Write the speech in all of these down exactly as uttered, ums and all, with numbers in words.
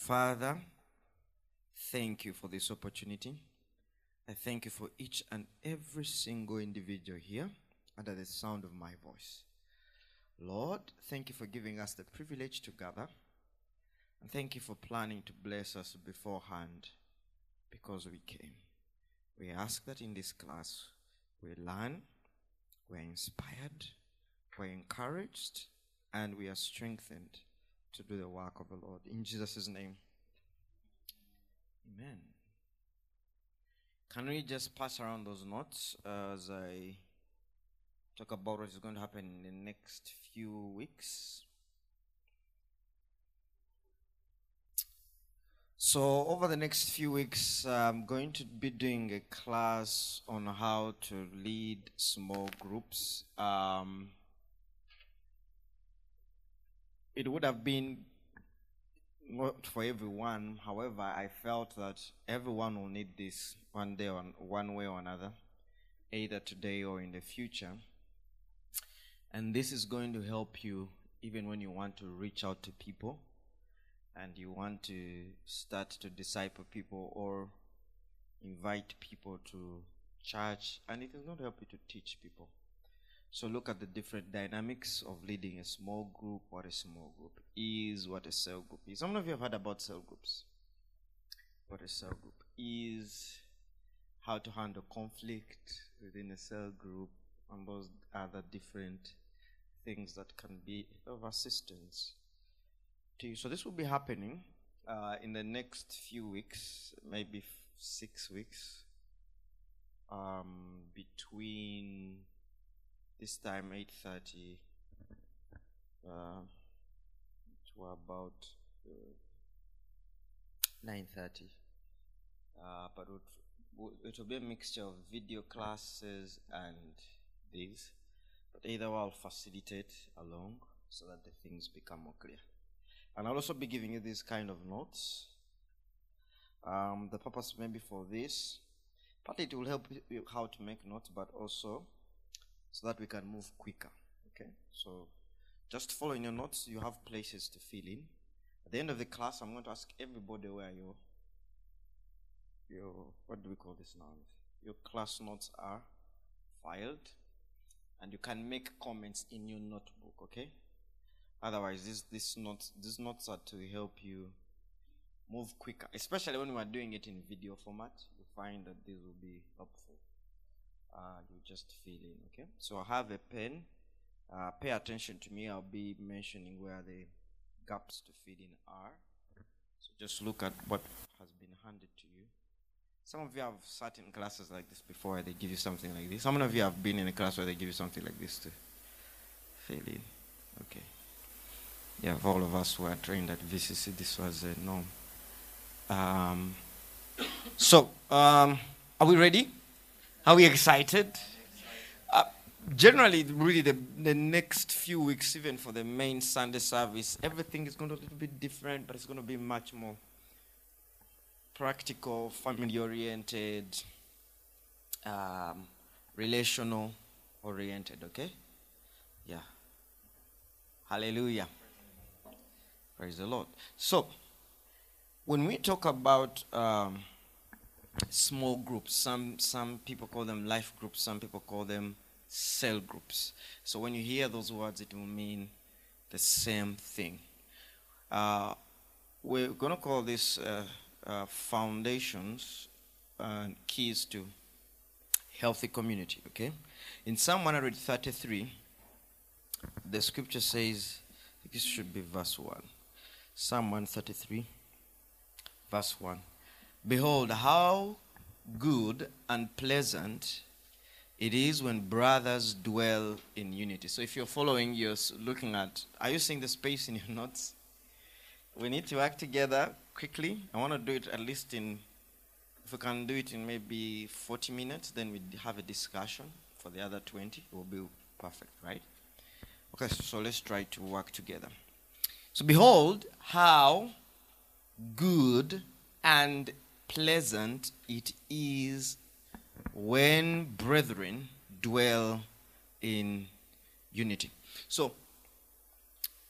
Father, thank you for this opportunity. I thank you for each and every single individual here under the sound of my voice. Lord, thank you for giving us the privilege to gather. And thank you for planning to bless us beforehand because we came. We ask that in this class we learn, we're inspired, we're encouraged, and we are strengthened to do the work of the Lord. In Jesus' name, amen. Can we just pass around those notes as I talk about what is going to happen in the next few weeks? So over the next few weeks, I'm going to be doing a class on how to lead small groups. Um, it would have been not for everyone. However, I felt that everyone will need this one day, on one way or another, either today or in the future. And this is going to help you even when you want to reach out to people and you want to start to disciple people or invite people to church, and it is going to help you to teach people. So look at the different dynamics of leading a small group, what a small group is, what a cell group is. Some of you have heard about cell groups. What a cell group is, how to handle conflict within a cell group, and those other different things that can be of assistance to you. So this will be happening uh, in the next few weeks, maybe f- six weeks, um, between this time eight thirty uh, to about uh, nine thirty. Uh, but it, it will be a mixture of video classes and these. But either I'll facilitate along so that the things become more clear. And I'll also be giving you these kind of notes. Um, the purpose maybe for this, partly it will help you how to make notes, but also so that we can move quicker. Okay? So just follow in your notes. You have places to fill in. At the end of the class, I'm going to ask everybody where your, your what do we call this now? Your class notes are filed. And you can make comments in your notebook, okay? Otherwise, this this notes these notes are to help you move quicker, especially when we are doing it in video format. You find that this will be helpful. Uh, you just fill in, okay? So I have a pen. Uh, pay attention to me. I'll be mentioning where the gaps to fill in are. So just look at what has been handed to you. Some of you have sat in classes like this before, they give you something like this. Some of you have been in a class where they give you something like this to fill in. Okay. Yeah, for all of us who are trained at V C C, this was a norm. Um, so, um, are we ready? Are we excited? Uh, generally, really, the, the next few weeks, even for the main Sunday service, everything is going to be a little bit different, but it's going to be much more practical, family-oriented, um, relational-oriented, okay? Yeah. Hallelujah. Praise the Lord. So, when we talk about um, small groups, some, some people call them life groups, some people call them cell groups. So when you hear those words, it will mean the same thing. Uh, we're going to call this uh, Uh, foundations and keys to healthy community, okay? In Psalm one thirty-three, the scripture says, this should be verse one. Psalm one thirty-three, verse one. Behold, how good and pleasant it is when brothers dwell in unity. So if you're following, you're looking at, are you seeing the space in your notes? We need to work together quickly. I want to do it at least in, if we can do it in maybe forty minutes, then we have a discussion for the other twenty. It will be perfect, right? Okay, so let's try to work together. So behold how good and pleasant it is when brethren dwell in unity. So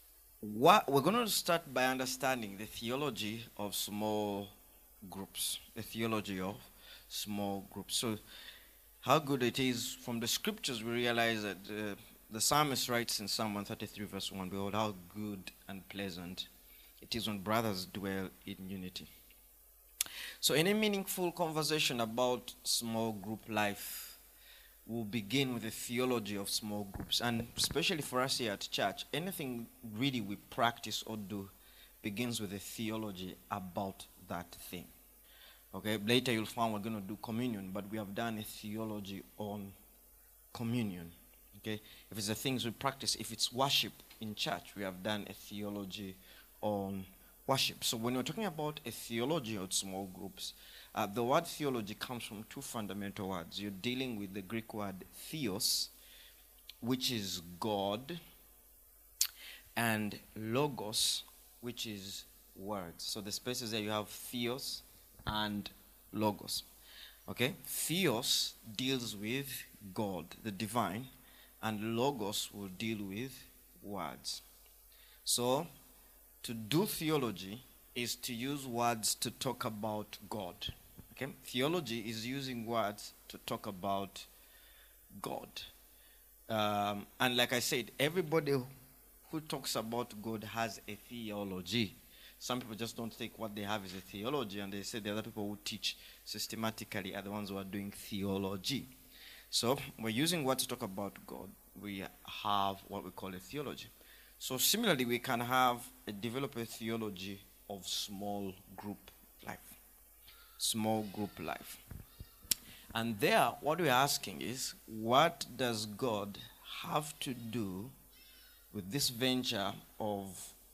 what we're going to start by understanding the theology of small groups, the theology of small groups. So, how good it is from the scriptures, we realize that uh, the psalmist writes in Psalm one thirty-three, verse one, behold, how good and pleasant it is when brothers dwell in unity. So, any meaningful conversation about small group life will begin with the theology of small groups. And especially for us here at church, anything really we practice or do begins with a theology about that thing. Okay, later you'll find we're going to do communion, but we have done a theology on communion. Okay, if it's the things we practice, if it's worship in church, we have done a theology on worship. So when we're talking about a theology of small groups, uh, the word theology comes from two fundamental words. You're dealing with the Greek word theos, which is God, and logos, which is words. So the spaces there you have theos and logos. Okay? Theos deals with God, the divine, and logos will deal with words. So, to do theology is to use words to talk about God. Okay? Theology is using words to talk about God. Um, and like I said, everybody who talks about God has a theology. Some people just don't take what they have as a theology, and they say the other people who teach systematically are the ones who are doing theology. So we're using words to talk about God. We have what we call a theology. So similarly, we can have a develop a theology of small group life. Small group life. And there, what we're asking is, what does God have to do with this venture of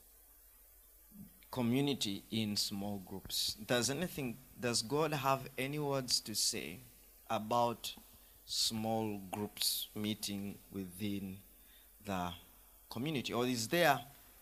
community in small groups? Does anything, does God have any words to say about small groups meeting within the community? Or is there,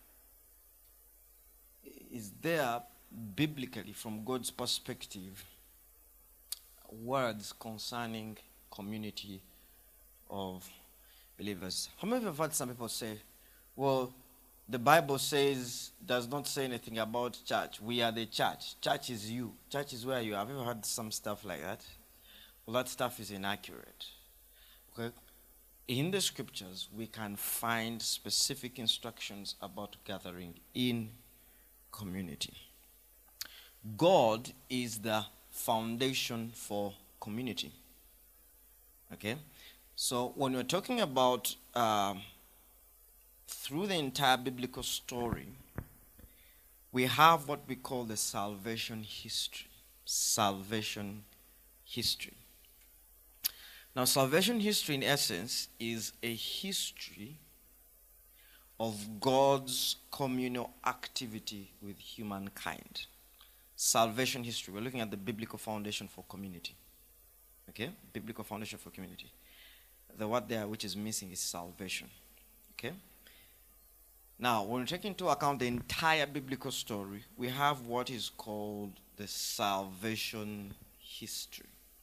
is there biblically, from God's perspective, words concerning community of believers? How many of you have heard some people say, well, the Bible says, does not say anything about church. We are the church. Church is you. Church is where you are. Have you ever heard some stuff like that? Well, that stuff is inaccurate. Okay? In the scriptures, we can find specific instructions about gathering in community. God is the foundation for community. Okay? So when we're talking about um, through the entire biblical story, we have what we call the salvation history. Salvation history. Now, salvation history, in essence, is a history of God's communal activity with humankind. Salvation history. We're looking at the biblical foundation for community. Okay? Biblical foundation for community. The word there which is missing is salvation. Okay? Now, when we take into account the entire biblical story, we have what is called the salvation history.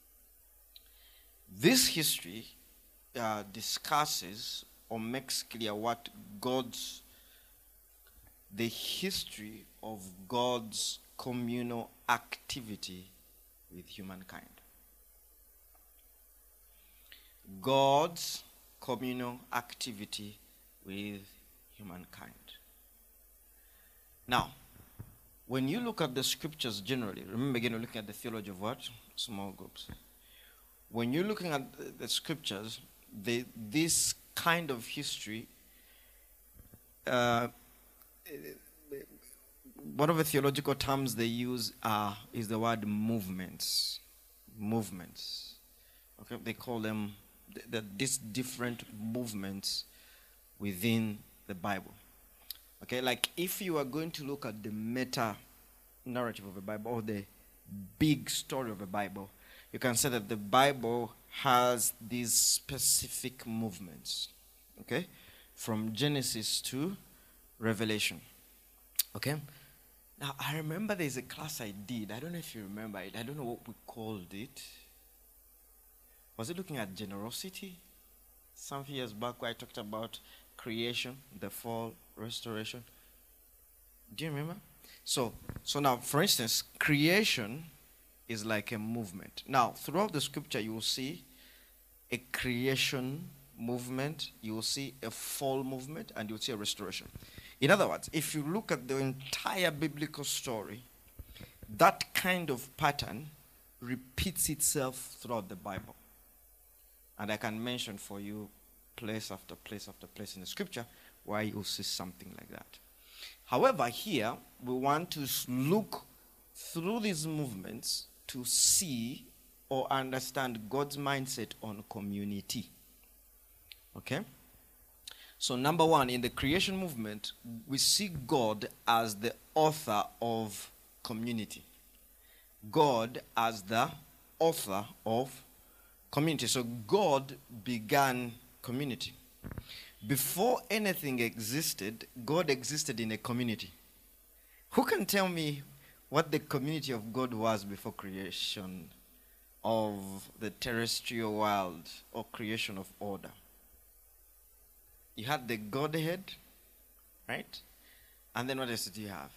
This history uh, discusses or makes clear what God's, the history of God's communal activity with humankind. God's communal activity with humankind. Now, when you look at the scriptures generally, remember again, we're looking at the theology of what? Small groups. When you're looking at the, the scriptures, they, this kind of history, uh, one of the theological terms they use uh, is the word movements. Movements. Okay, they call them th- th- these different movements within the Bible. Okay, like if you are going to look at the meta narrative of the Bible or the big story of the Bible, you can say that the Bible has these specific movements. Okay, from Genesis to Revelation. Okay, now I remember there's a class I did. I don't know if you remember it. I don't know what we called it. Was it looking at generosity? Some years back where I talked about creation, the fall, restoration. Do you remember? So, so now, for instance, creation is like a movement. Now, throughout the scripture, you will see a creation movement, you will see a fall movement, and you'll see a restoration. In other words, if you look at the entire biblical story, that kind of pattern repeats itself throughout the Bible. And I can mention for you place after place after place in the scripture where you'll see something like that. However, here we want to look through these movements to see or understand God's mindset on community. Okay? So number one, in the creation movement, we see God as the author of community. God as the author of community. So God began community. Before anything existed, God existed in a community. Who can tell me what the community of God was before creation of the terrestrial world or creation of order? You had the Godhead, right? And then what else did you have?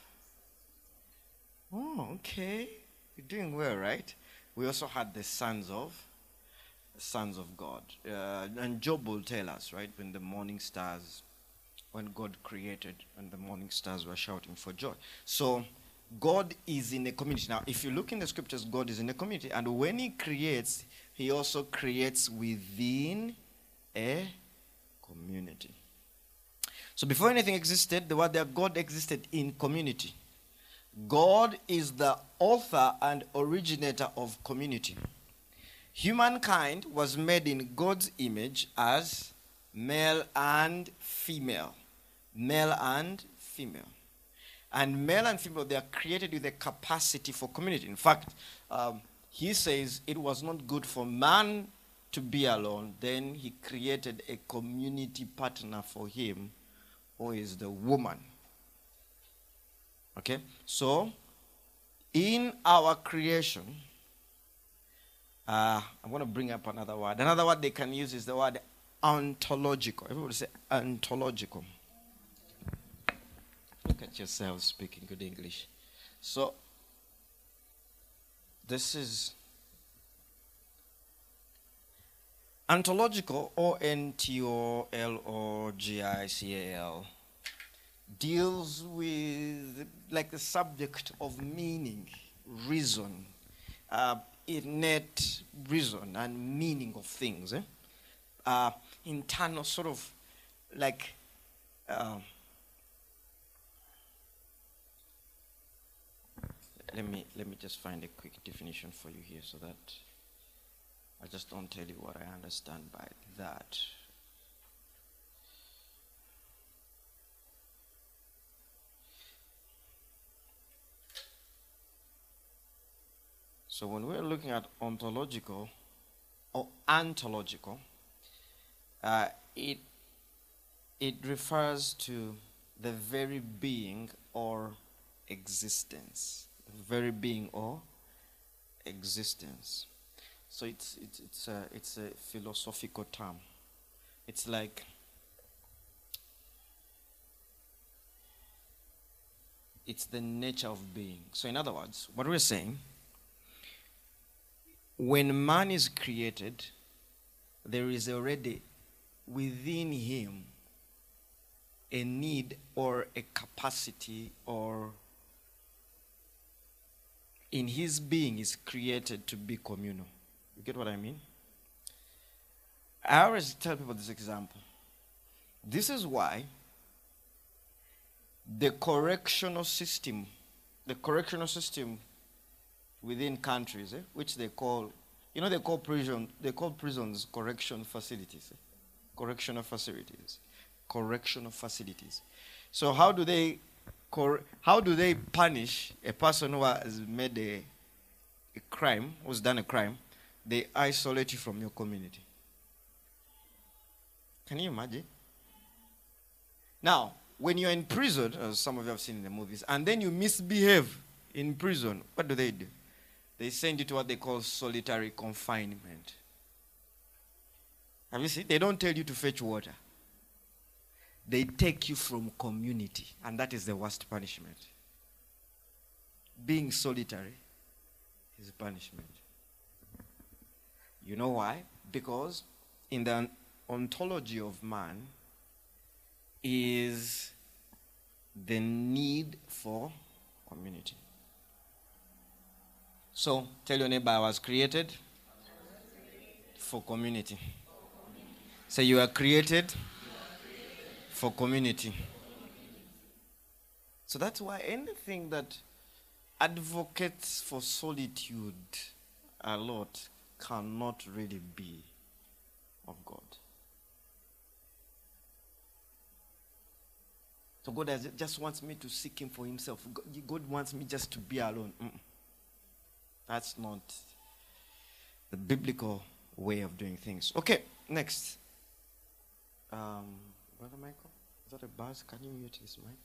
Oh, okay. You're doing well, right? We also had the sons of sons of God. Uh, and Job will tell us, right, when the morning stars, when God created, and the morning stars were shouting for joy. So God is in a community. Now, if you look in the scriptures, God is in a community. And when he creates, he also creates within a community. So before anything existed, the word there, God existed in community. God is the author and originator of community. Humankind was made in God's image as male and female. Male and female. And male and female, they are created with a capacity for community. In fact, um, he says it was not good for man to be alone. Then he created a community partner for him, who is the woman. Okay? So, in our creation, uh, I'm going to bring up another word. Another word they can use is the word ontological. Everybody say ontological. Look at yourself speaking good English. So, this is ontological, O N T O L O G I C A L, deals with like the subject of meaning, reason, uh, innate reason and meaning of things. Eh? Uh, internal sort of like uh, let me let me just find a quick definition for you here so that I just don't tell you what I understand by that. So when we're looking at ontological or ontological, uh, it it refers to the very being or existence. The very being or existence. So it's it's it's a it's a philosophical term. It's like it's the nature of being. So in other words, what we're saying, when man is created, there is already within him a need or a capacity or in his being is created to be communal. You get what I mean? I always tell people this example. This is why the correctional system, the correctional system within countries, eh, which they call, you know, they call prison, they call prisons correction facilities, eh? correctional facilities, correctional facilities. So how do they, cor- how do they punish a person who has made a, a crime, who's done a crime? They isolate you from your community. Can you imagine? Now, when you're in prison, as some of you have seen in the movies, and then you misbehave in prison, what do they do? They send you to what they call solitary confinement. Have you seen? They don't tell you to fetch water. they take you from community, and that is the worst punishment. Being solitary is a punishment. You know why? Because in the ontology of man is the need for community. So, tell your neighbor, I was created for community. Say, you are created for community. So that's why anything that advocates for solitude a lot cannot really be of God. So God has, just wants me to seek him for himself. God, God wants me just to be alone. Mm. That's not the biblical way of doing things. Okay, next. Um, Brother Michael, is that a buzz? Can you mute his mic?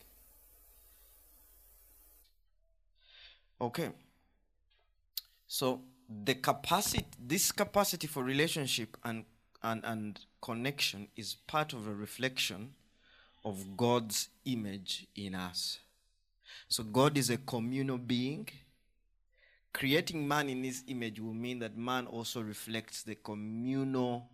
Okay. So the capacity, this capacity for relationship and, and, and connection is part of a reflection of God's image in us. So God is a communal being. Creating man in his image will mean that man also reflects the communal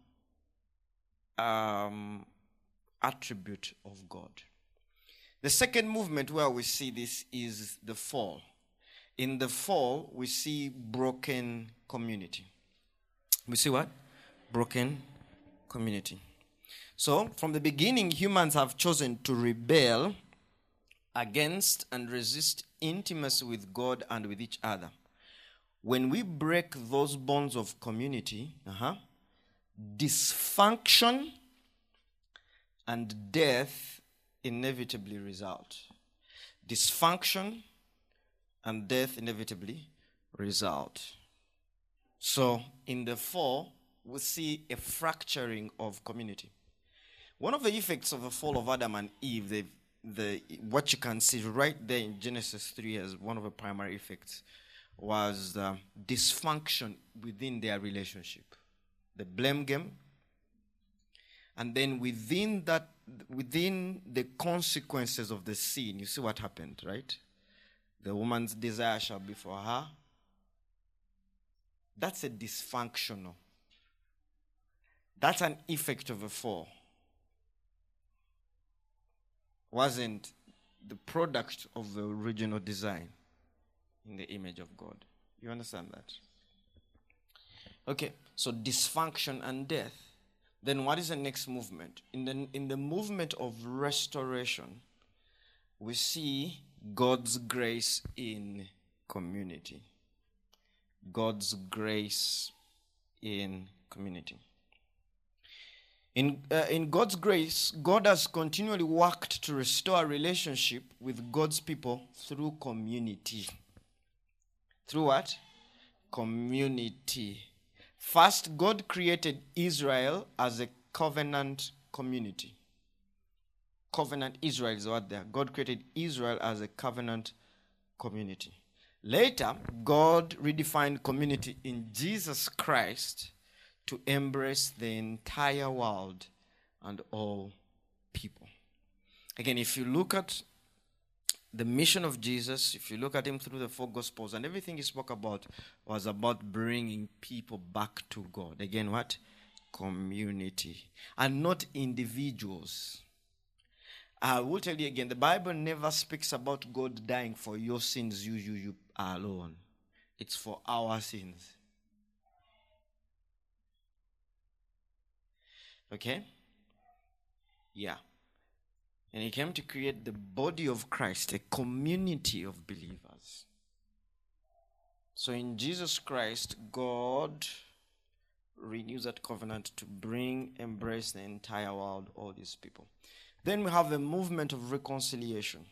um, attribute of God. The second movement where we see this is the fall. In the fall, we see broken community. We see what? Broken community. So, from the beginning, humans have chosen to rebel against and resist intimacy with God and with each other. When we break those bonds of community, uh-huh, dysfunction and death inevitably result. Dysfunction and death inevitably result. So, in the fall, we see a fracturing of community. One of the effects of the fall of Adam and Eve, the, the, what you can see right there in Genesis three as one of the primary effects, was the dysfunction within their relationship. The blame game. And then within that, within the consequences of the sin, you see what happened, right? The woman's desire shall be for her. That's a dysfunctional. That's an effect of a fall. Wasn't the product of the original design in the image of God. You understand that? Okay, so dysfunction and death. Then what is the next movement? In the, in the movement of restoration, we see God's grace in community. God's grace in community. In, uh, in God's grace, God has continually worked to restore a relationship with God's people through community. Through what? Community. First, God created Israel as a covenant community. Covenant Israel is what there. God created Israel as a covenant community. Later, God redefined community in Jesus Christ to embrace the entire world and all people. Again, if you look at the mission of Jesus, if you look at him through the four Gospels, and everything he spoke about was about bringing people back to God. Again, what? Community. And not individuals. I will tell you again, the Bible never speaks about God dying for your sins, you, you, you alone. It's for our sins. Okay? Yeah. And he came to create the body of Christ, a community of believers. So in Jesus Christ, God renews that covenant to bring, embrace the entire world, all these people. Then we have the movement of reconciliation.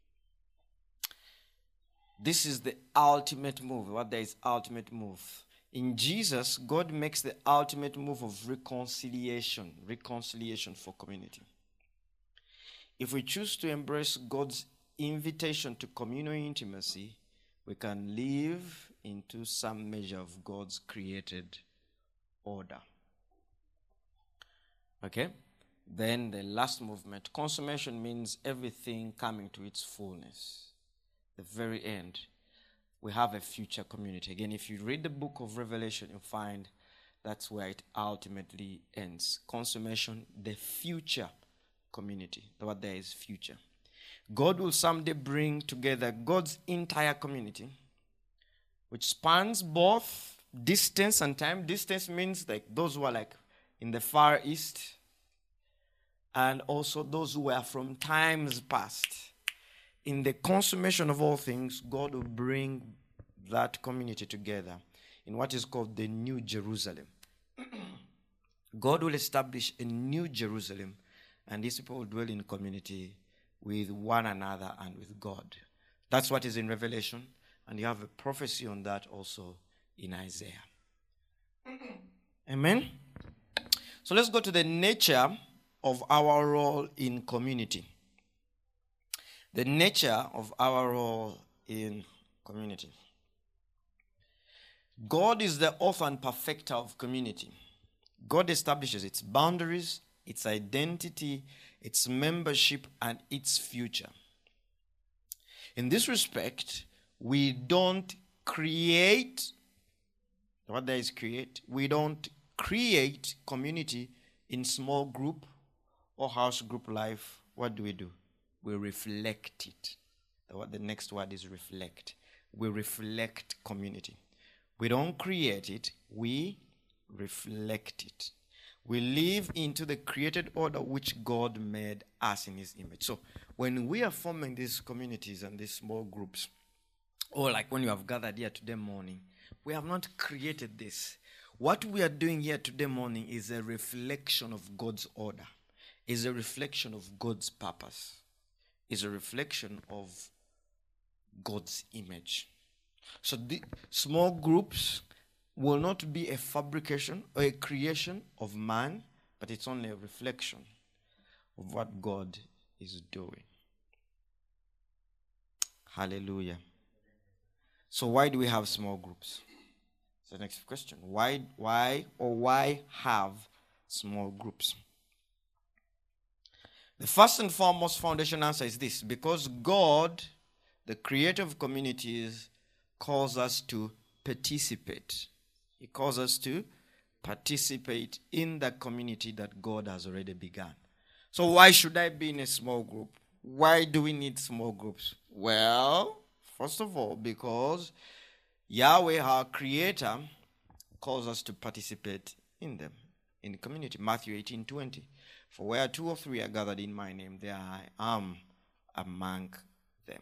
This is the ultimate move. What there is ultimate move. In Jesus, God makes the ultimate move of reconciliation. Reconciliation for community. If we choose to embrace God's invitation to communal intimacy, we can live into some measure of God's created order. Okay? Then the last movement, consummation, means everything coming to its fullness. The very end. We have a future community. Again, if you read the book of Revelation, you'll find that's where it ultimately ends. Consummation, the future community. What there is future. God will someday bring together God's entire community, which spans both distance and time. Distance means like those who are like in the far east, and also those who were from times past. In the consummation of all things, God will bring that community together in what is called the New Jerusalem. God will establish a New Jerusalem, and these people will dwell in community with one another and with God. That's what is in Revelation, and you have a prophecy on that also in Isaiah. Amen? So let's go to the nature of our role in community. The nature of our role in community. God is the author and perfecter of community. God establishes its boundaries, its identity, its membership, and its future. In this respect, we don't create, what there is create, we don't create community in small group or house group life. What do we do? We reflect it. The, the next word is reflect. We reflect community. We don't create it, we reflect it. We live into the created order which God made us in his image. So when we are forming these communities and these small groups, or like when you have gathered here today morning, we have not created this. What we are doing here today morning is a reflection of God's order, is a reflection of God's purpose, is a reflection of God's image. So the small groups will not be a fabrication or a creation of man, but it's only a reflection of what God is doing. Hallelujah. So why do we have small groups? So the next question. Why, why or why have small groups? The first and foremost foundation answer is this. Because God, the creator of communities, calls us to participate. He calls us to participate in the community that God has already begun. So why should I be in a small group? Why do we need small groups? Well, first of all, because Yahweh, our creator, calls us to participate in them, in the community. Matthew eighteen twenty. For where two or three are gathered in my name, there I am among them.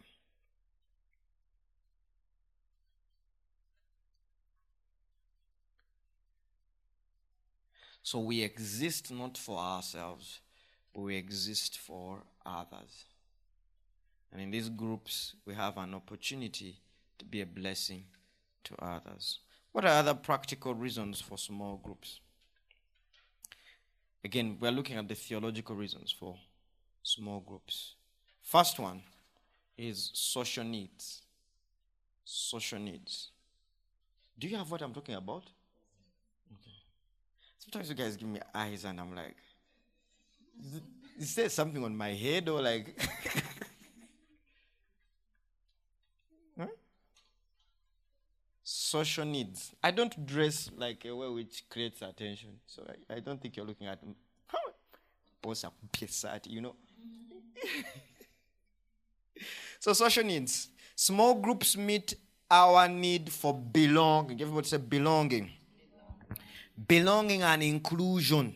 So we exist not for ourselves, but we exist for others. And in these groups, we have an opportunity to be a blessing to others. What are other practical reasons for small groups? Again, we're looking at the theological reasons for small groups. First one is social needs. Social needs. Do you have what I'm talking about? Okay. Sometimes you guys give me eyes and I'm like, is, it, is there something on my head or like... huh? Social needs. I don't dress like a way which creates attention. So I, I don't think you're looking at me. You know? So social needs. Small groups meet our need for belonging. Everybody say belonging. Belonging and inclusion.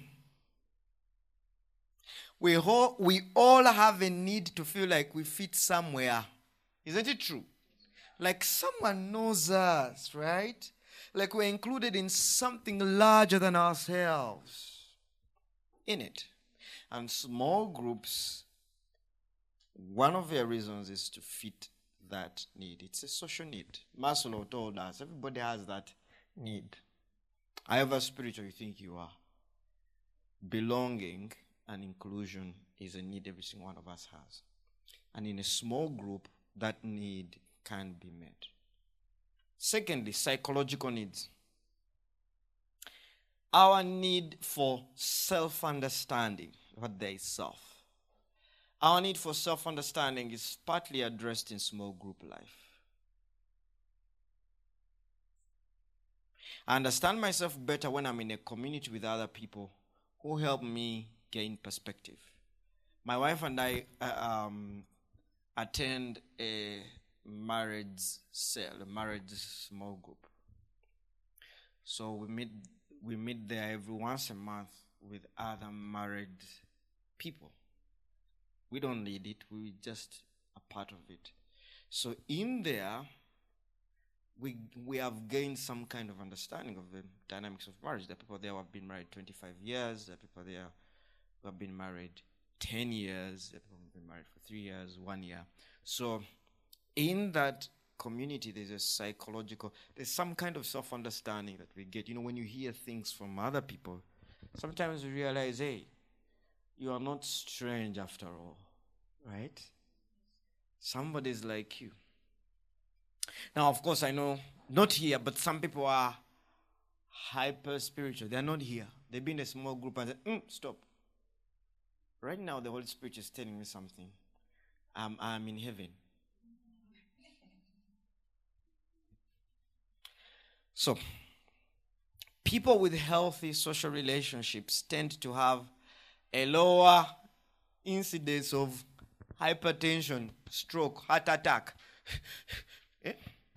We all, we all have a need to feel like we fit somewhere. Isn't it true? Like someone knows us, right? Like we're included in something larger than ourselves. In it. And small groups, one of their reasons is to fit that need. It's a social need. Maslow told us everybody has that need. However spiritual you think you are, belonging and inclusion is a need every single one of us has. And in a small group, that need can be met. Secondly, psychological needs. Our need for self-understanding. what there is self. Our need for self-understanding is partly addressed in small group life. I understand myself better when I'm in a community with other people who help me gain perspective. My wife and I uh, um, attend a marriage cell, a marriage small group. So we meet we meet there every once a month with other married people. We don't lead it, we just a part of it. So in there, we we have gained some kind of understanding of the dynamics of marriage. There are people there who have been married twenty-five years, there are people there who have been married ten years, there are people who have been married for three years, one year. So in that community, there's a psychological, there's some kind of self-understanding that we get. You know, when you hear things from other people, sometimes you realize, hey, you are not strange after all, right? Somebody's like you. Now, of course, I know, not here, but some people are hyper spiritual. They're not here. They've been in a small group and say, mm, stop. Right now, the Holy Spirit is telling me something. I'm, I'm in heaven. So, people with healthy social relationships tend to have a lower incidence of hypertension, stroke, heart attack. eh?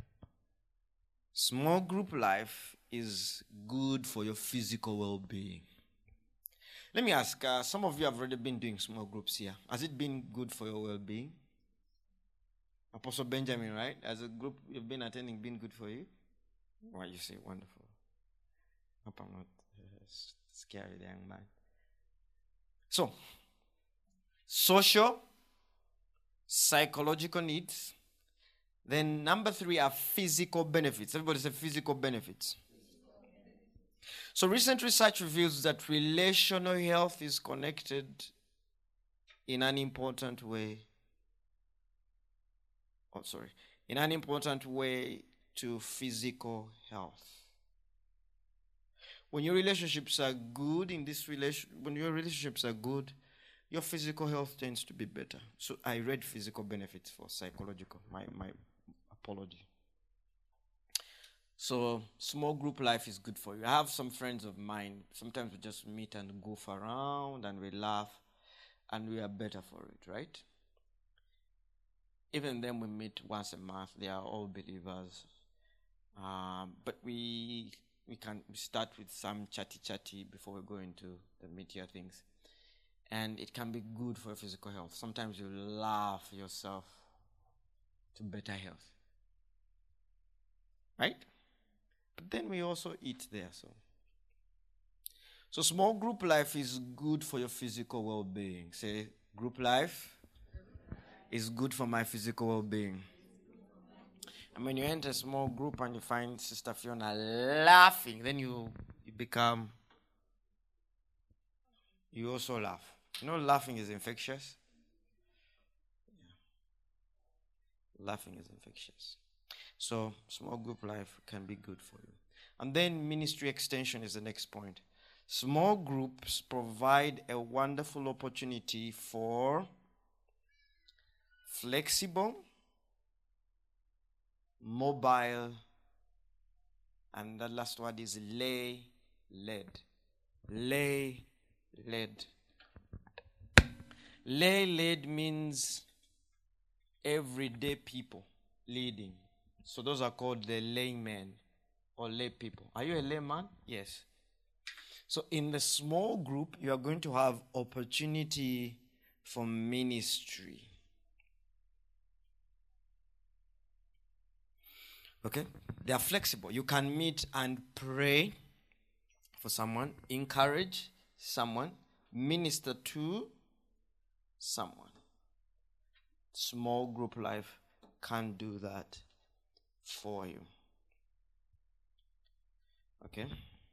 Small group life is good for your physical well-being. Let me ask, uh, some of you have already been doing small groups here. Has it been good for your well-being? Apostle Benjamin, right? As a group you've been attending, been good for you? Well, you say, wonderful. Hope I'm not uh, scary, the young man. So, social, psychological needs. Then number three are physical benefits. Everybody say physical benefits. So recent research reveals that relational health is connected in an important way. Oh, sorry. In an important way to physical health. When your relationships are good in this relation, when your relationships are good, your physical health tends to be better. So I read physical benefits for psychological. My my apology. So small group life is good for you. I have some friends of mine. Sometimes we just meet and goof around and we laugh, and we are better for it, right? Even then, we meet once a month. They are all believers. Um, but we we can start with some chatty chatty before we go into the meatier things. And it can be good for physical health. Sometimes you laugh yourself to better health. Right? But then we also eat there. So, so small group life is good for your physical well-being. Say, group life is good for my physical well-being. And when you enter a small group and you find Sister Fiona laughing, then you, you become, you also laugh. You know, laughing is infectious. Yeah. Laughing is infectious. So, small group life can be good for you. And then ministry extension is the next point. Small groups provide a wonderful opportunity for flexible, mobile, and the last word is lay-led. Lay-led. Lay-led means everyday people leading. So those are called the laymen or lay people. Are you a layman? Yes. So in the small group, you are going to have opportunity for ministry. Okay? They are flexible. You can meet and pray for someone, encourage someone, minister to someone. Small group life can do that for you. Okay?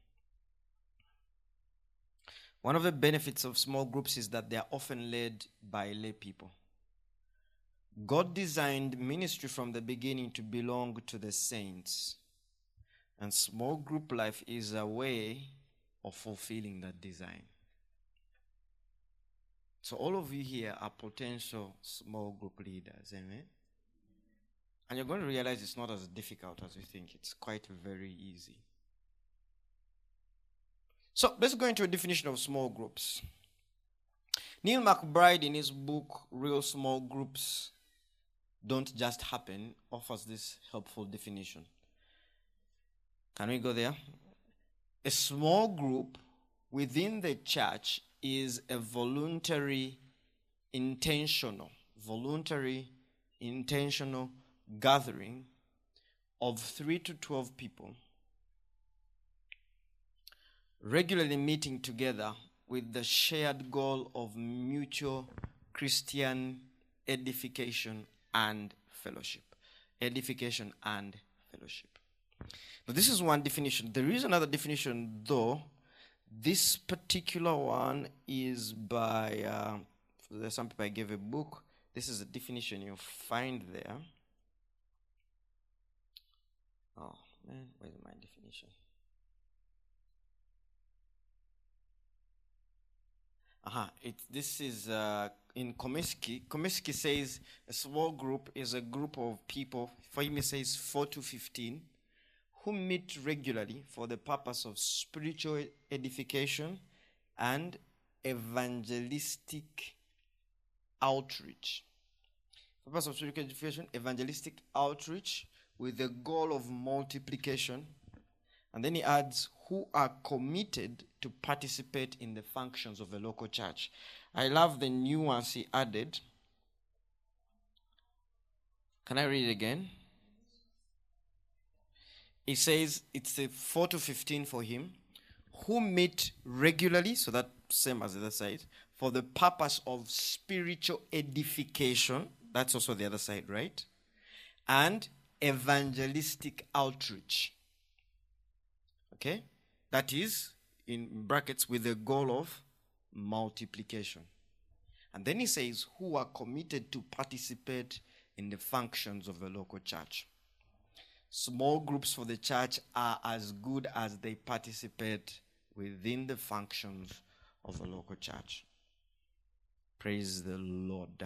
One of the benefits of small groups is that they are often led by lay people. God designed ministry from the beginning to belong to the saints. And small group life is a way of fulfilling that design. So all of you here are potential small group leaders, amen? And you're going to realize it's not as difficult as you think. It's quite very easy. So let's go into a definition of small groups. Neil McBride, in his book, Real Small Groups Don't Just Happen, offers this helpful definition. Can we go there? A small group within the church is a voluntary, intentional, voluntary, intentional gathering of three to twelve people regularly meeting together with the shared goal of mutual Christian edification and fellowship. Edification and fellowship. Now, this is one definition. There is another definition, though. This particular one is by, uh, there's some people I gave a book. This is a definition you'll find there. Oh, man, where's my definition? Uh-huh. It, this is uh, in Comiskey. Comiskey says a small group is a group of people, for him it says four to fifteen, who meet regularly for the purpose of spiritual edification and evangelistic outreach. For the purpose of spiritual edification, evangelistic outreach with the goal of multiplication. And then he adds, who are committed to participate in the functions of a local church. I love the nuance he added. Can I read it again? He says it's a four to fifteen for him, who meet regularly, so that same as the other side, for the purpose of spiritual edification. That's also the other side, right? And evangelistic outreach. Okay? That is, in brackets, with the goal of multiplication. And then he says, who are committed to participate in the functions of a local church. Small groups for the church are as good as they participate within the functions of a local church. Praise the Lord.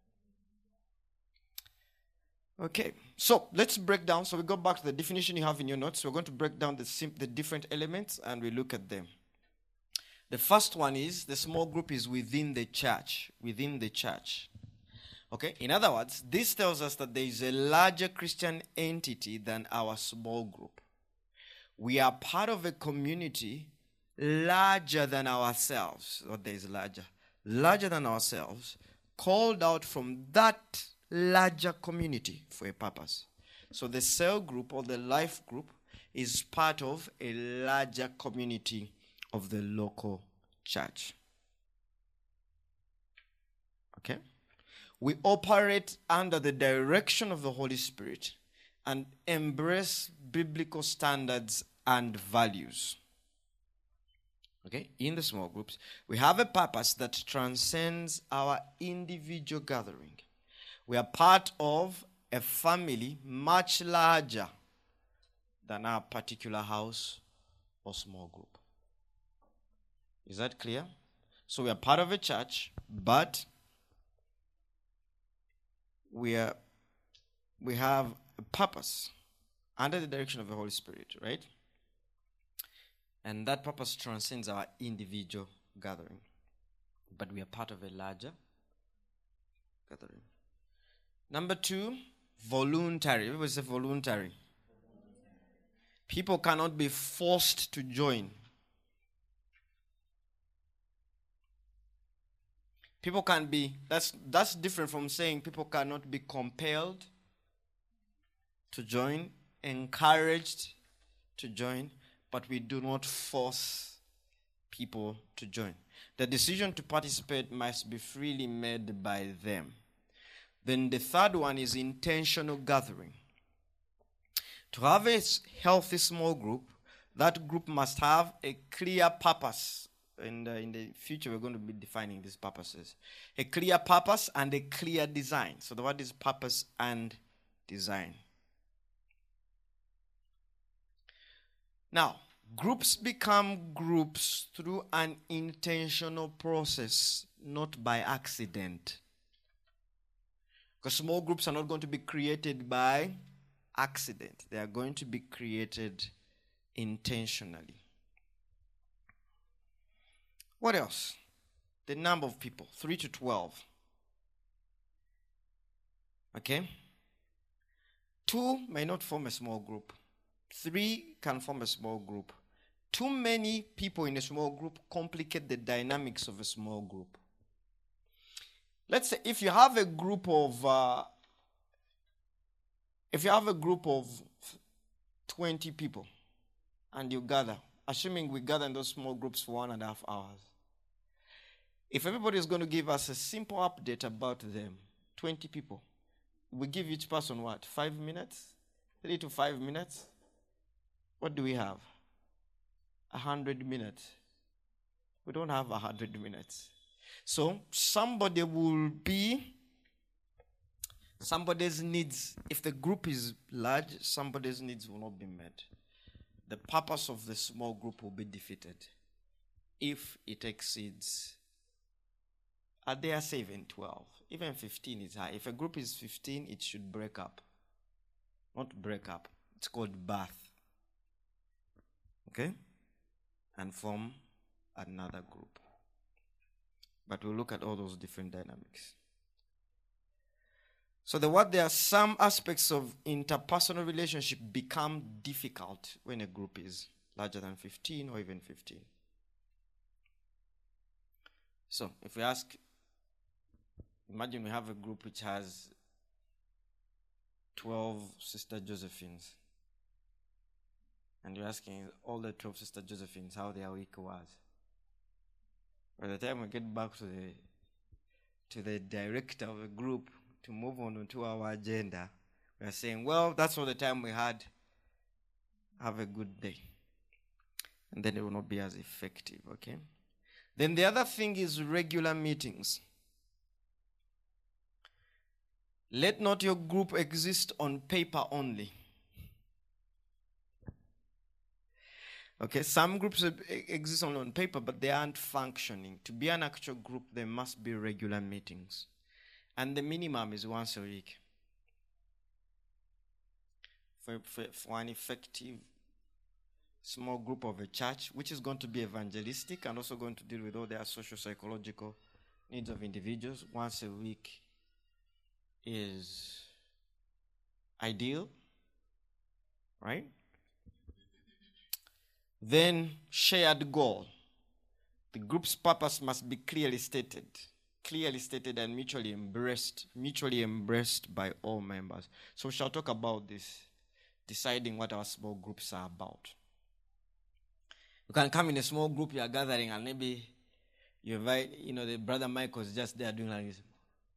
Okay, so let's break down. So we go back to the definition you have in your notes. We're going to break down the, sim- the different elements and we look at them. The first one is the small group is within the church. Within the church. Okay, in other words, this tells us that there is a larger Christian entity than our small group. We are part of a community larger than ourselves. What there is larger? Larger than ourselves, called out from that larger community for a purpose. So the cell group or the life group is part of a larger community of the local church. Okay? We operate under the direction of the Holy Spirit and embrace biblical standards and values. Okay? In the small groups, we have a purpose that transcends our individual gathering. We are part of a family much larger than our particular house or small group. Is that clear? So we are part of a church, but we are we have a purpose under the direction of the Holy Spirit, right? And that purpose transcends our individual gathering. But we are part of a larger gathering. Number two, voluntary. What was a voluntary? People cannot be forced to join. People can be, that's that's different from saying people cannot be compelled to join, encouraged to join, but we do not force people to join. The decision to participate must be freely made by them. Then the third one is intentional gathering. To have a healthy small group, that group must have a clear purpose. And uh, in the future, we're going to be defining these purposes. A clear purpose and a clear design. So the word is purpose and design. Now, Groups become groups through an intentional process, not by accident. Because small groups are not going to be created by accident. They are going to be created intentionally. What else? The number of people, three to twelve. Okay? Two may not form a small group. Three can form a small group. Too many people in a small group complicate the dynamics of a small group. Let's say if you have a group of, uh, if you have a group of twenty people and you gather, assuming we gather in those small groups for one and a half hours, if everybody is going to give us a simple update about them, twenty people, we give each person what? Five minutes? Three to five minutes? What do we have? A hundred minutes. We don't have a hundred minutes. So somebody will be, somebody's needs, if the group is large, somebody's needs will not be met. The purpose of the small group will be defeated if it exceeds, I dare say even twelve. Even fifteen is high. If a group is fifteen, it should break up. Not break up. It's called birth. Okay? And form another group. But we'll look at all those different dynamics. So the what there are some aspects of interpersonal relationship become difficult when a group is larger than fifteen or even fifteen. So if we ask, imagine we have a group which has twelve Sister Josephines. And you're asking all the twelve Sister Josephines how their week was. By the time we get back to the to the director of the group to move on to our agenda, we are saying, well, that's all the time we had. Have a good day. And then it will not be as effective, okay? Then the other thing is regular meetings. Let not your group exist on paper only. Okay, some groups exist only on paper, but they aren't functioning. To be an actual group, there must be regular meetings. And the minimum is once a week. For, for, for an effective small group of a church, which is going to be evangelistic and also going to deal with all their social psychological needs of individuals, once a week is ideal, right? Then shared goal. The group's purpose must be clearly stated, clearly stated and mutually embraced, mutually embraced by all members. So we shall talk about this, deciding what our small groups are about. You can come in a small group, you are gathering, and maybe you invite, you know, the brother Michael's just there doing like this.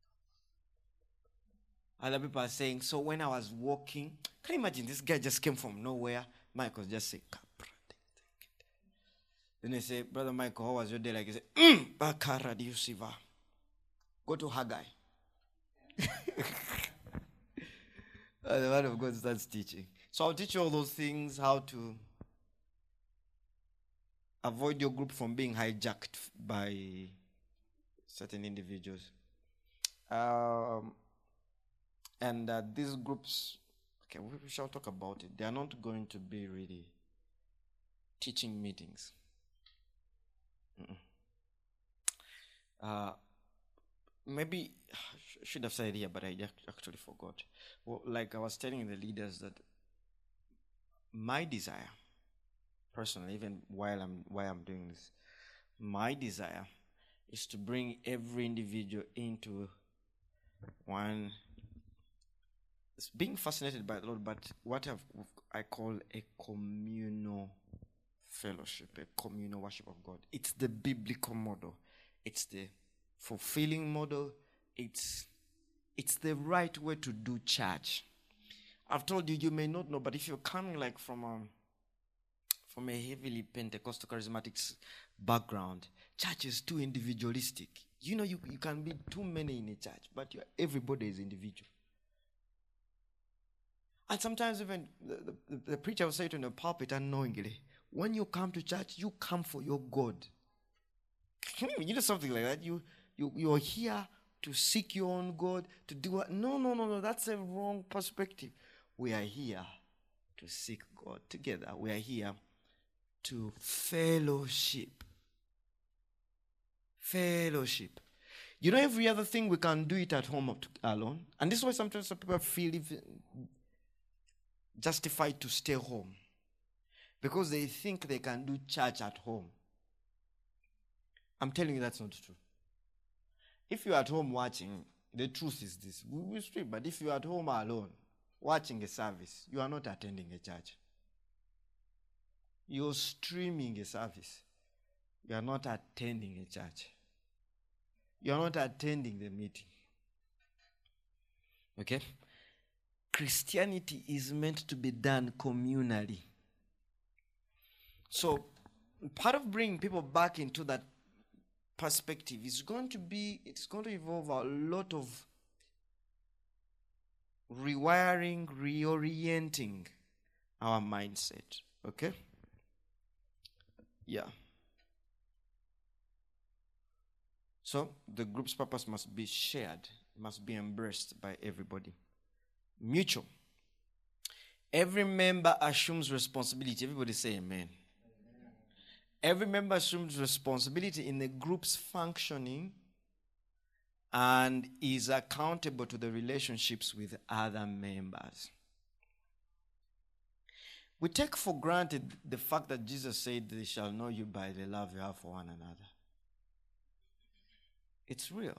Other people are saying, so when I was walking, can you imagine this guy just came from nowhere? Michael's just saying, then they say, Brother Michael, how was your day? Like he said, mm, Bakara Diusiva. Go to Haggai. The word of God starts teaching. So I'll teach you all those things, how to avoid your group from being hijacked by certain individuals. Um, and uh, these groups, okay, we, we shall talk about it. They are not going to be really teaching meetings. Uh, maybe I should have said it here, but I actually forgot. Well, like I was telling the leaders that my desire, personally, even while I'm while I'm doing this, my desire is to bring every individual into one. It's being fascinated by the Lord, but what I've, I call a communal fellowship, a communal worship of God. It's the biblical model. It's the fulfilling model. It's it's the right way to do church. I've told you, you may not know, but if you're coming like from a, from a heavily Pentecostal charismatic background, church is too individualistic. You know, you, you can be too many in a church, but you're, everybody is individual. And sometimes even the, the, the preacher will say it in the pulpit unknowingly, When you come to church, you come for your God. You know something like that? You, you, you're here to seek your own God, to do what? No, no, no, no. That's a wrong perspective. We are here to seek God together. We are here to fellowship. Fellowship. You know, every other thing we can do it at home alone. And this is why sometimes some people feel justified to stay home. Because they think they can do church at home. I'm telling you that's not true. If you're at home watching, the truth is this. We will speak, but if you're at home alone, watching a service, you are not attending a church. You're streaming a service. You are not attending a church. You are not attending the meeting. Okay? Christianity is meant to be done communally. So, part of bringing people back into that perspective is going to be, it's going to involve a lot of rewiring, reorienting our mindset. Okay? Yeah. So, the group's purpose must be shared, must be embraced by everybody. Mutual. Every member assumes responsibility. Everybody say amen. Every member assumes responsibility in the group's functioning and is accountable to the relationships with other members. We take for granted the fact that Jesus said, "They shall know you by the love you have for one another." It's real.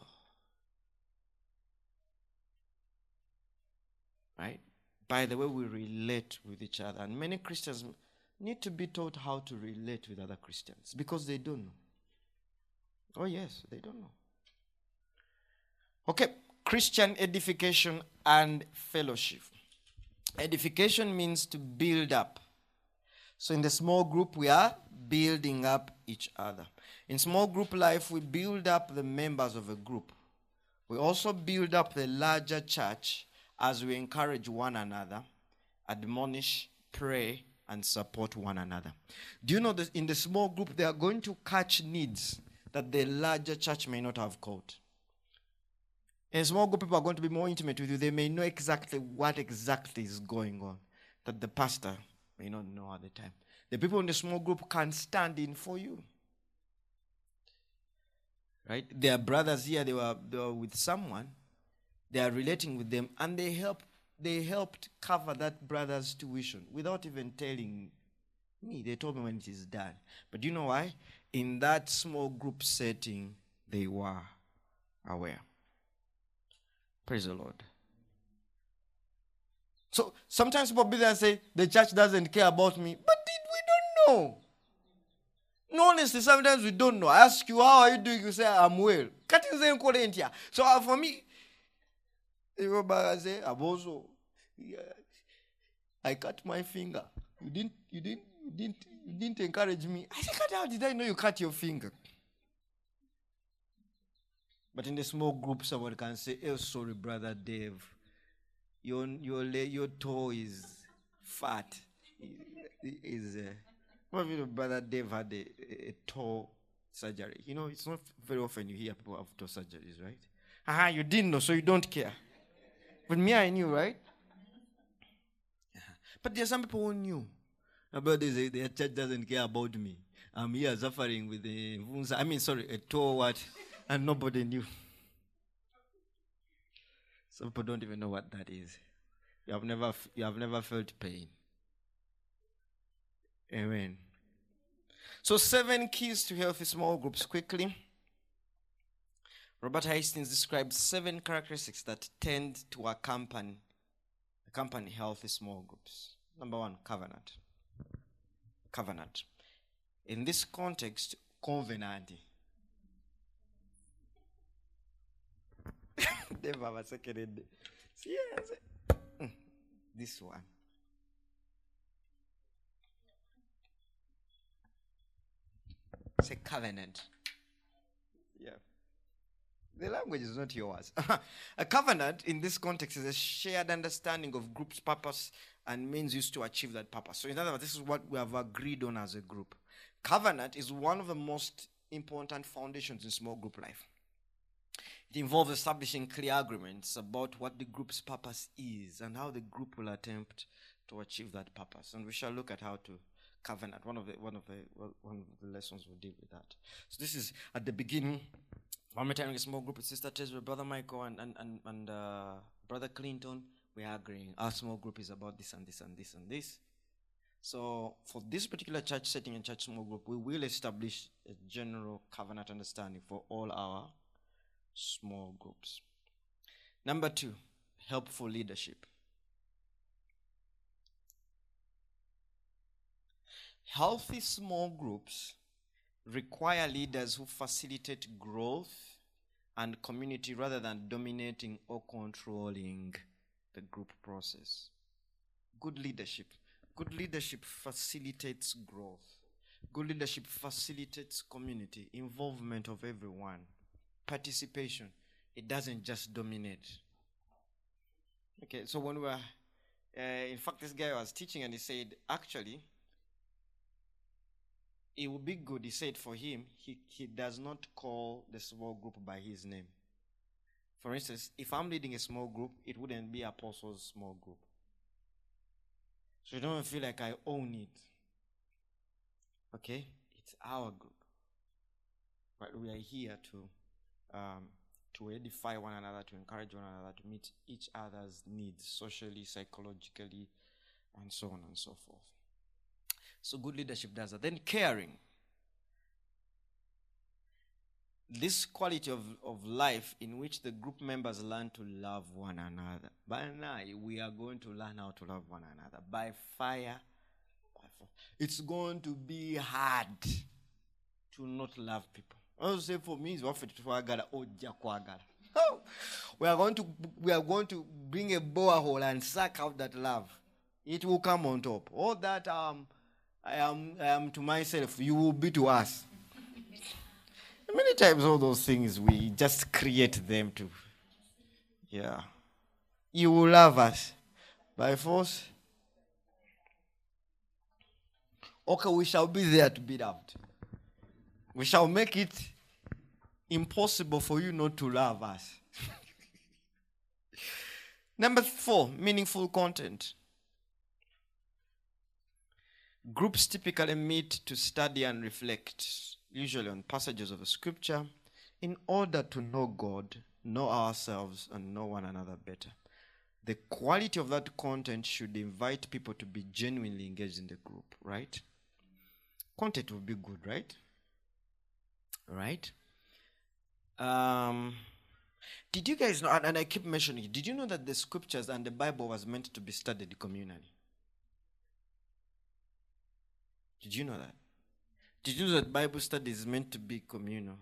Right? By the way we relate with each other. And many Christians need to be taught how to relate with other Christians because they don't know. Oh yes, they don't know. Okay, Christian edification and fellowship. Edification means to build up. So in the small group, we are building up each other. In small group life, we build up the members of a group. We also build up the larger church as we encourage one another, admonish, pray, and support one another. Do you know that in the small group, they are going to catch needs that the larger church may not have caught? In a small group, people are going to be more intimate with you. They may know exactly what exactly is going on that the pastor may not know at the time. The people in the small group can stand in for you. Right? Their brothers here, they were, they were with someone. They are relating with them, and they help. They helped cover that brother's tuition without even telling me. They told me when it is done. But do you know why? In that small group setting, they were aware. Praise the Lord. So sometimes people be there and say, the church doesn't care about me. But we don't know. No, honestly, sometimes we don't know. I ask you, how are you doing? You say, I'm well. So uh, for me, you go back and say, Abozo, yeah, I cut my finger. You didn't, you didn't, you didn't, you didn't encourage me. I said, how did I know you cut your finger? But in the small group, someone can say, "Oh, sorry, brother Dave, your your your toe is fat." Is uh, what if brother Dave had a, a, a toe surgery? You know, it's not very often you hear people have toe surgeries, right? Aha, you didn't know, so you don't care. But me, I knew, right? But there are some people who knew about this. Their church doesn't care about me. I'm here suffering with a, I mean, sorry, a toe what, and nobody knew. Some people don't even know what that is. You have never, you have never felt pain. Amen. So seven keys to healthy small groups quickly. Robert Hastings describes seven characteristics that tend to accompany, accompany healthy small groups. Number one, covenant. Covenant. In this context, covenant. Never a second. Yes. This one. It's a covenant. Yeah. The language is not yours. A covenant in this context is a shared understanding of group's purpose and means used to achieve that purpose. So in other words, this is what we have agreed on as a group. Covenant is one of the most important foundations in small group life. It involves establishing clear agreements about what the group's purpose is and how the group will attempt to achieve that purpose. And we shall look at how to covenant. One of the one of the one of the lessons will deal with that. So this is at the beginning. When we're telling a small group with Sister Tess, with Brother Michael and and and, and uh, Brother Clinton, we are agreeing our small group is about this and this and this and this. So for this particular church setting and church small group, we will establish a general covenant understanding for all our small groups. Number two, helpful leadership. Healthy small groups require leaders who facilitate growth and community rather than dominating or controlling the group process. Good leadership. Good leadership facilitates growth. Good leadership facilitates community, involvement of everyone, participation. It doesn't just dominate. Okay, so when we were, uh, in fact, this guy was teaching and he said, actually, it would be good, he said, for him, he, he does not call the small group by his name. For instance, if I'm leading a small group, it wouldn't be Apostles' small group. So you don't feel like I own it. Okay? It's our group. But we are here to um, to edify one another, to encourage one another, to meet each other's needs socially, psychologically, and so on and so forth. So good leadership does that. Then caring. This quality of, of life in which the group members learn to love one another. By now, we are going to learn how to love one another. By fire, by force. It's going to be hard to not love people. I would say for me, it's what we are going to we are going to bring a borehole and suck out that love. It will come on top. All that um I am I am to myself, you will be to us. Many times all those things, we just create them to. Yeah. You will love us by force. Okay, we shall be there to be loved. We shall make it impossible for you not to love us. Number four, meaningful content. Groups typically meet to study and reflect, usually on passages of the scripture, in order to know God, know ourselves, and know one another better. The quality of that content should invite people to be genuinely engaged in the group, right? Content will be good, right? Right? Um, did you guys know, and, and I keep mentioning it, did you know that the scriptures and the Bible was meant to be studied communally? Did you know that? Did you know that Bible study is meant to be communal?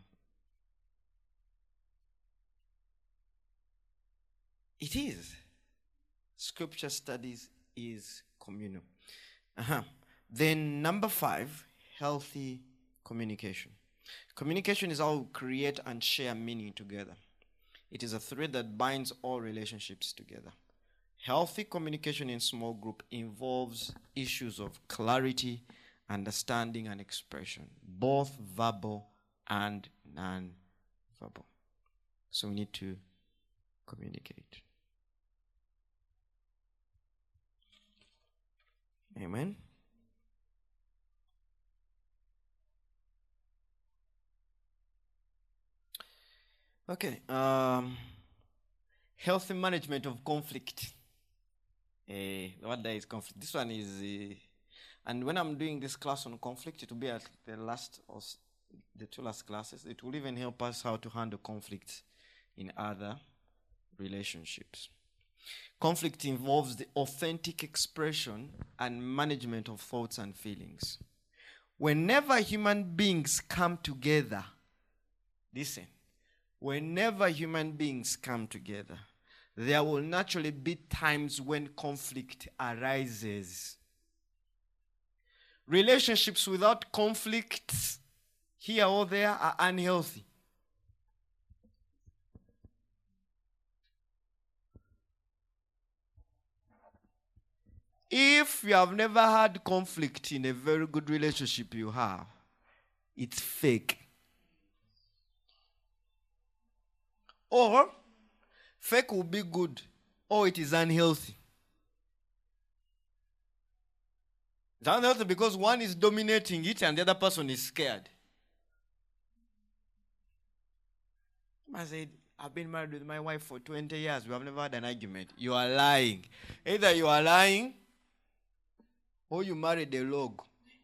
It is. Scripture studies is communal. Uh-huh. Then number five, healthy communication. Communication is how we create and share meaning together. It is a thread that binds all relationships together. Healthy communication in small group involves issues of clarity, understanding, and expression, both verbal and non-verbal. So we need to communicate. Amen. Okay. Um, healthy management of conflict. Uh, what is conflict? This one is, uh, and when I'm doing this class on conflict, it will be at the last or the two last classes. It will even help us how to handle conflict in other relationships. Conflict involves the authentic expression and management of thoughts and feelings. Whenever human beings come together, listen, whenever human beings come together, there will naturally be times when conflict arises. Relationships without conflict, here or there, are unhealthy. If you have never had conflict in a very good relationship you have, it's fake. Or fake will be good, or it is unhealthy. It's unhealthy because one is dominating it and the other person is scared. I said, I've been married with my wife for twenty years. We have never had an argument. You are lying. Either you are lying or you married a log.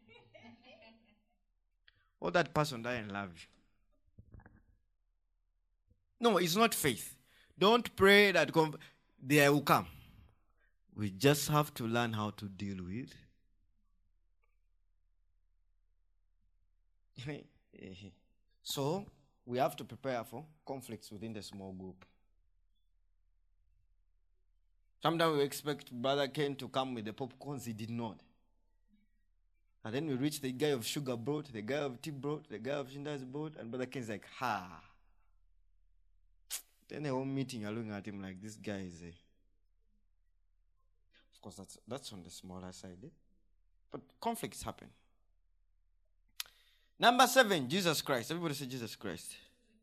Or that person doesn't love you. No, it's not faith. Don't pray that com- they will come. We just have to learn how to deal with. So, we have to prepare for conflicts within the small group. Sometimes we expect Brother Ken to come with the popcorns. He did not. And then we reach the guy of sugar brought, the guy of tea brought, the guy of Shinda's brought, and Brother Ken's like, ha. Then the whole meeting, you're looking at him like, this guy is a... Of course, that's, that's on the smaller side. Eh? But conflicts happen. Number seven, Jesus Christ. Everybody say Jesus Christ.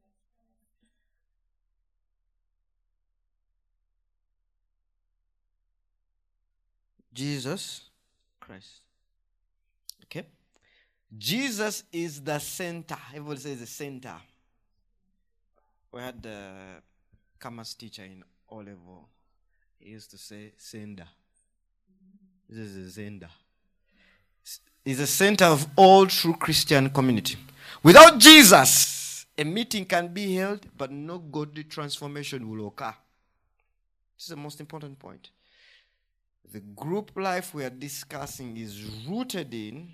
Jesus Christ. Okay? Jesus is the center. Everybody says the center. We had the commerce teacher in O level. He used to say sender. This is the sender. Is the center of all true Christian community. Without Jesus, a meeting can be held, but no godly transformation will occur. This is the most important point. The group life we are discussing is rooted in,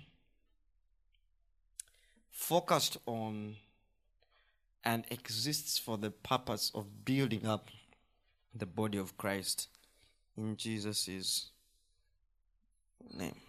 focused on, and exists for the purpose of building up the body of Christ in Jesus' name.